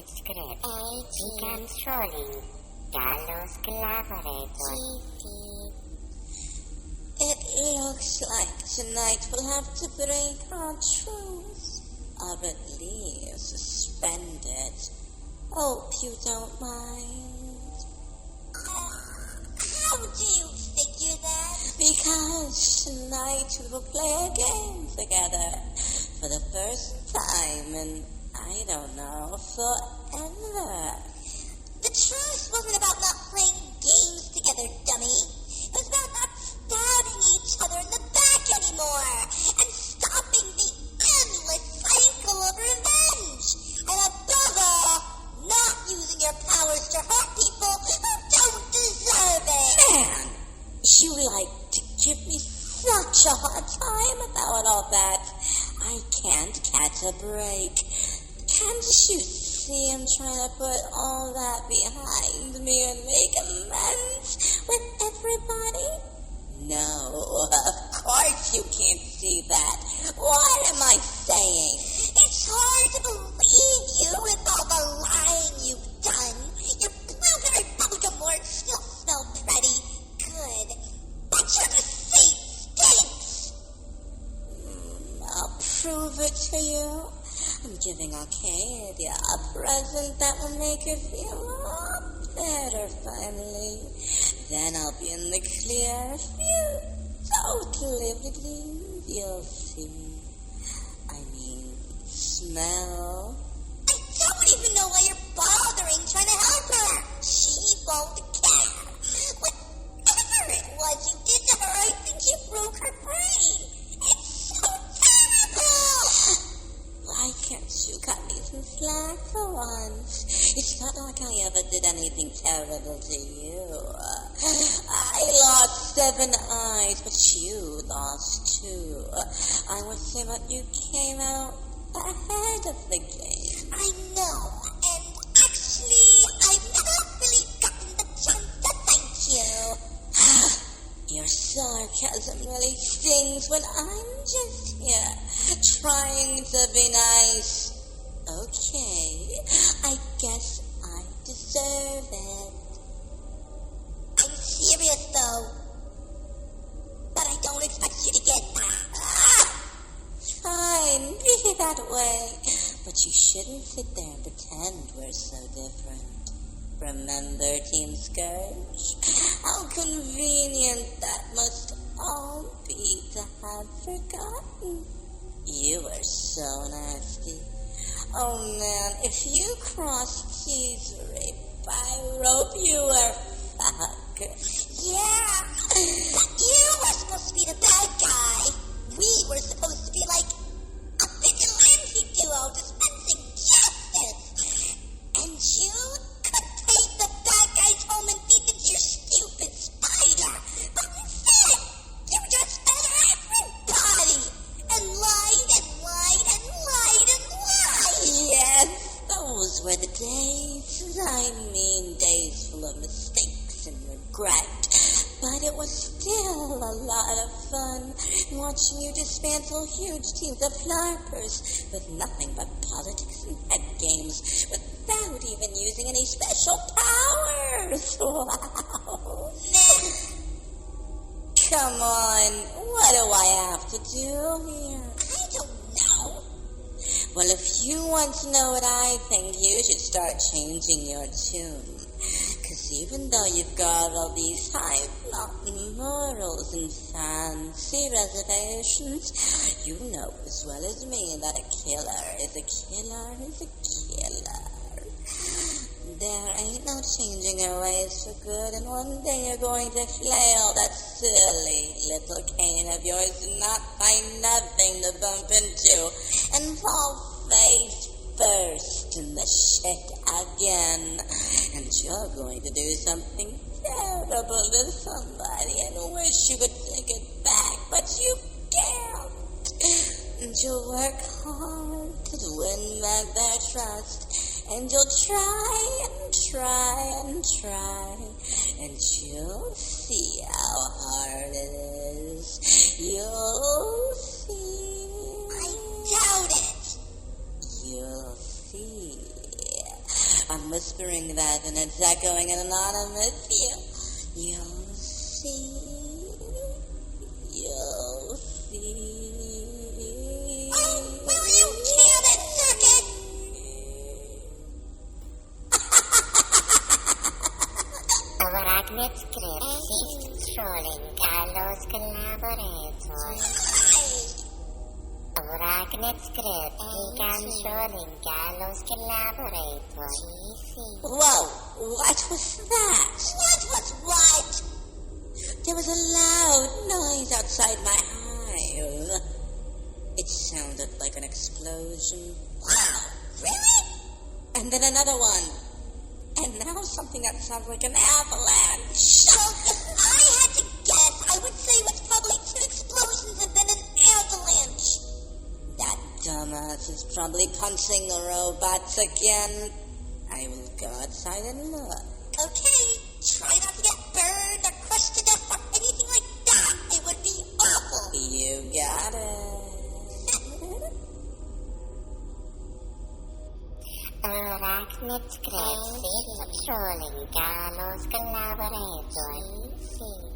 script y controlling Gallo's collaborators. It looks like tonight we'll have to break our truce, or at least suspend it. Hope you don't mind. How do you figure that? Because tonight we will play a game together for the first time in, I don't know, forever. The truth wasn't about not playing games together, dummy. It was about not stabbing each other in the back anymore and stopping the endless cycle of revenge. And above all, not using your powers to hurt people who don't deserve it. Man, you like to give me such a hard time about all that. I can't catch a break. Can't you see I'm trying to put all that behind me and make amends with everybody? No, of course you can't see that. What am I saying? It's hard to believe you with all the lying you've done. Your blueberry bubblegum words still smell pretty good, but your deceit stinks. I'll prove it to you. I'm giving Arcadia a present that will make her feel a lot better finally. Then I'll be in the clear. Feel totally redeemed. You'll see. I mean, smell. I don't even know why you're bothering trying to help her. She won't care. Whatever it was you did to her, I think you broke her brain. It's so terrible. Why can't you cut me some slack for once? It's not like I ever did anything terrible to you. I lost 7 eyes, but you lost 2. I would say that you came out ahead of the game. I know, and actually, I've never really gotten the chance to thank you. Your sarcasm really stings when I'm just here trying to be nice. Okay, I guess I deserve it. I'm serious, though. But I don't expect you to get... Fine, be that way. But you shouldn't sit there and pretend we're so different. Remember Team Scourge? How convenient that must all be to have forgotten. You were so nasty. Oh man, if you crossed Teasery by rope, you were fuck. Yeah, but you were supposed to be the bad guy. We were supposed to be like a vigilante duo dispensing justice. And you could take the bad guys home and feed them to your stupid spider. But instead, you just fed everybody. And lied and lied and lied and lied. Yes, those were the days. I mean, days full of mistakes and regret. But it was still a lot of fun watching you dismantle huge teams of LARPers with nothing but politics and head games without even using any special powers. Wow. Come on, what do I have to do here? I don't know. Well, if you want to know what I think, you should start changing your tune. Because even though you've got all these high-mountain morals and fancy reservations, you know as well as me that a killer is a killer is a killer. There ain't no changing your ways for good, and one day you're going to flail that silly little cane of yours and not find nothing to bump into, and fall face first in the shit again. And you're going to do something terrible to somebody and wish you could take it back, but you can't. And you'll work hard to win back their trust, and you'll try and try and try, and you'll see how hard it is. You'll see. I doubt it. You'll see. whispering that and it's echoing anonymous. You'll see. You'll see. Oh, will you kill it, Circuit? Arachnid Script ceased trolling Carlos collaborators. Arachnid Script began trolling Carlos collaborators. Whoa, what was that? What was what? There was a loud noise outside my hive. It sounded like an explosion. Wow, really? And then another one. And now something that sounds like an avalanche. So, if I had to guess, I would say it was probably 2 explosions and then an avalanche. That dumbass is probably punching the robots again. I will go outside and look. Okay, try not to get burned or crushed to death or anything like that. It would be awful. You got it. Arachnid Script ceased trolling Carlos collaborators.